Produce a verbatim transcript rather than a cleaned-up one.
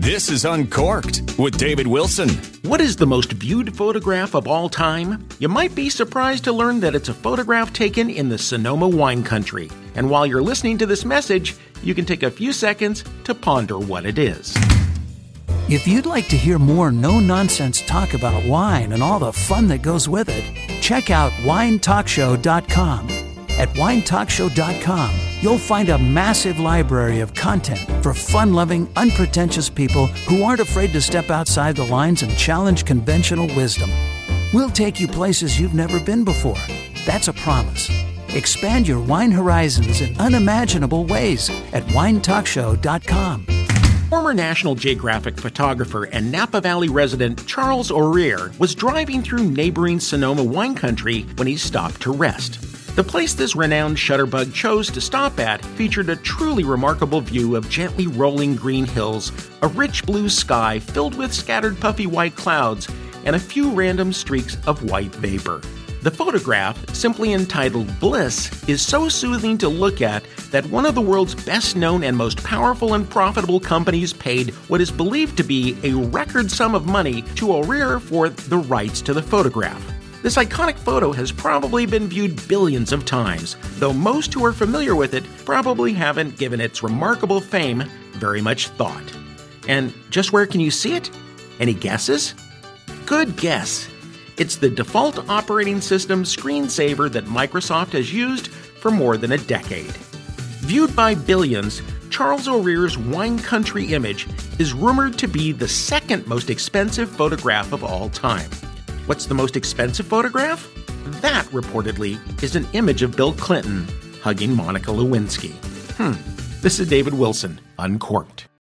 This is Uncorked with David Wilson. What is the most viewed photograph of all time? You might be surprised to learn that it's a photograph taken in the Sonoma wine country. And while you're listening to this message, you can take a few seconds to ponder what it is. If you'd like to hear more no-nonsense talk about wine and all the fun that goes with it, check out wine talk show dot com. At wine talk show dot com, you'll find a massive library of content for fun-loving, unpretentious people who aren't afraid to step outside the lines and challenge conventional wisdom. We'll take you places you've never been before. That's a promise. Expand your wine horizons in unimaginable ways at wine talk show dot com. Former National Geographic photographer and Napa Valley resident Charles O'Rear was driving through neighboring Sonoma wine country when he stopped to rest. The place this renowned shutterbug chose to stop at featured a truly remarkable view of gently rolling green hills, a rich blue sky filled with scattered puffy white clouds, and a few random streaks of white vapor. The photograph, simply entitled Bliss, is so soothing to look at that one of the world's best-known and most powerful and profitable companies paid what is believed to be a record sum of money to O'Rear for the rights to the photograph. This iconic photo has probably been viewed billions of times, though most who are familiar with it probably haven't given its remarkable fame very much thought. And just where can you see it? Any guesses? Good guess. It's the default operating system screensaver that Microsoft has used for more than a decade. Viewed by billions, Charles O'Rear's wine country image is rumored to be the second most expensive photograph of all time. What's the most expensive photograph? That, reportedly, is an image of Bill Clinton hugging Monica Lewinsky. Hmm. This is David Wilson, Uncorked.